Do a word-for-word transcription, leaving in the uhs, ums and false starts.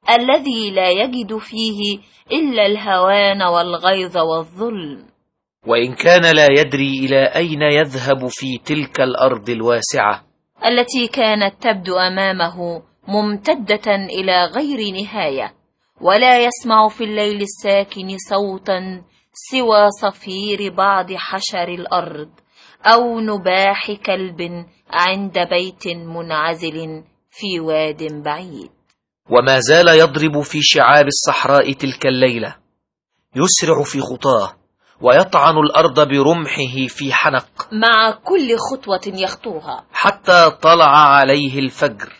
الذي لا يجد فيه إلا الهوان والغيظ والظلم. وإن كان لا يدري إلى أين يذهب في تلك الأرض الواسعة التي كانت تبدو أمامه ممتدة إلى غير نهاية، ولا يسمع في الليل الساكن صوتا سوى صفير بعض حشر الأرض أو نباح كلب عند بيت منعزل في واد بعيد. وما زال يضرب في شعاب الصحراء تلك الليلة، يسرع في خطاه ويطعن الأرض برمحه في حنق مع كل خطوة يخطوها، حتى طلع عليه الفجر